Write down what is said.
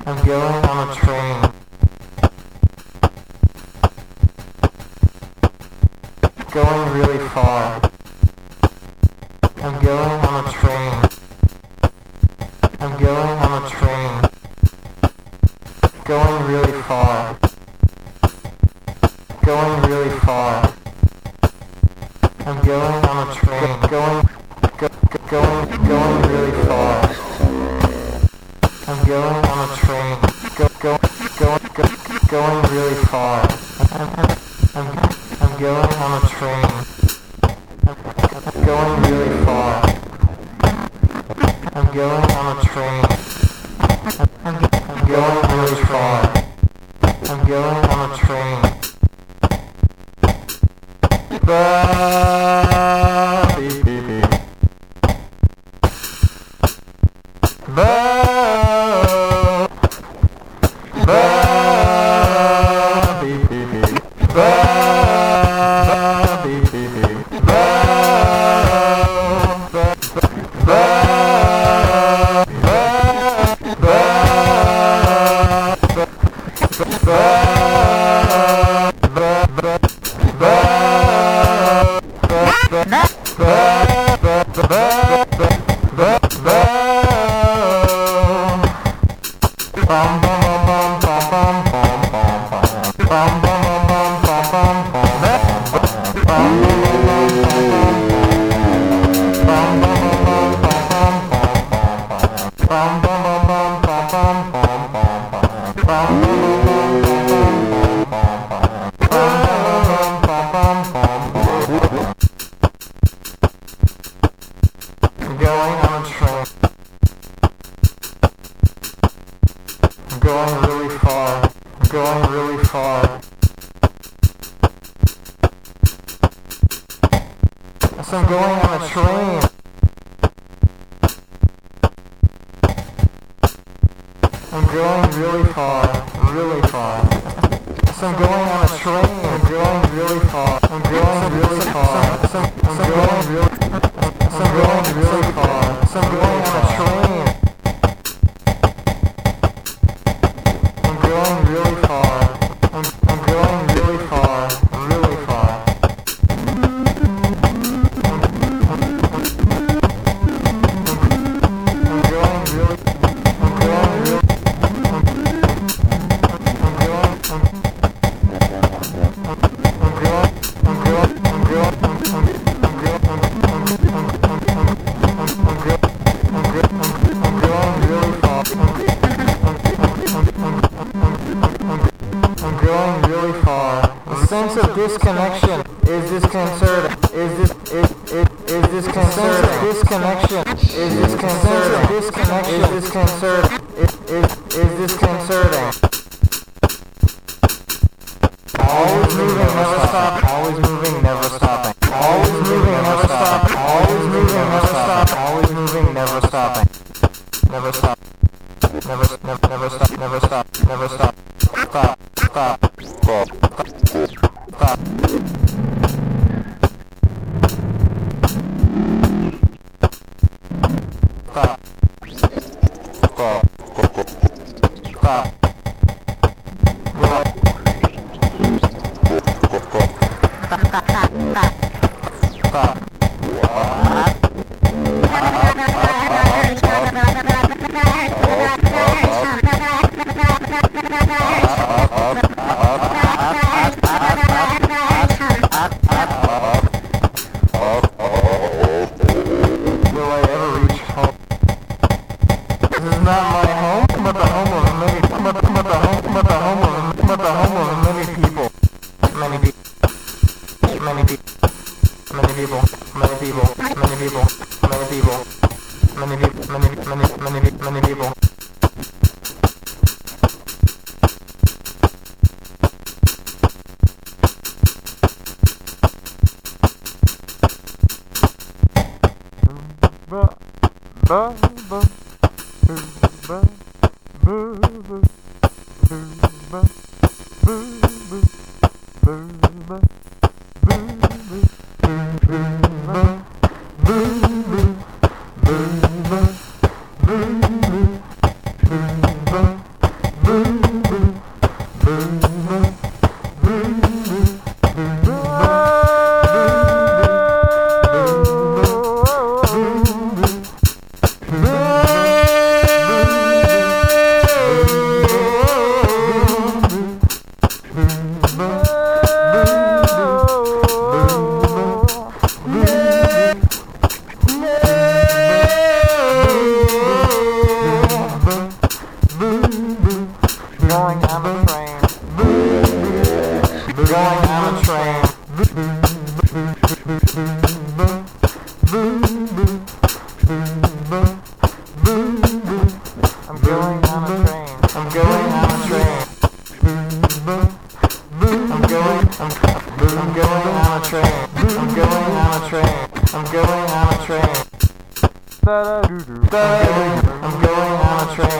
I'm going on a train. Going really far. I'm going on a train. I'm going on a train. Going really far. Going really far. I'm going on a train. Going really far. I'm going on a train. Going really far. I'm going on a train. Going really far. I'm going on a train. I'm going really far. I'm going on a train. Beep, beep, beep. Beep, beep, beep. Beep, beep, beep. Going really far. Going really far. So I'm going on a train. I'm going really far. Really far. So I'm going on a train. I'm going really far. I'm going really far. So I'm going really far. So I'm going on a train. I'm going really far. I'm going really far. Really far. Sense of disconnection is disconcerting. Is disconcerting. Disconnection is disconcerting. Disconnection is disconcerting. Is disconcerting. Always moving, never stop. Always moving, never stopping. Always moving, never stop. Always moving, never stop. Always moving, never stopping. Never stop. Never stop. Never stop. Never stop. Stop. Stop. Stop. Stop. Many people. Going on a train. Going on a train. I'm going on a train. I'm going on a train. I'm going on a train. I'm going on a train. I'm going on a train. I'm going on a train.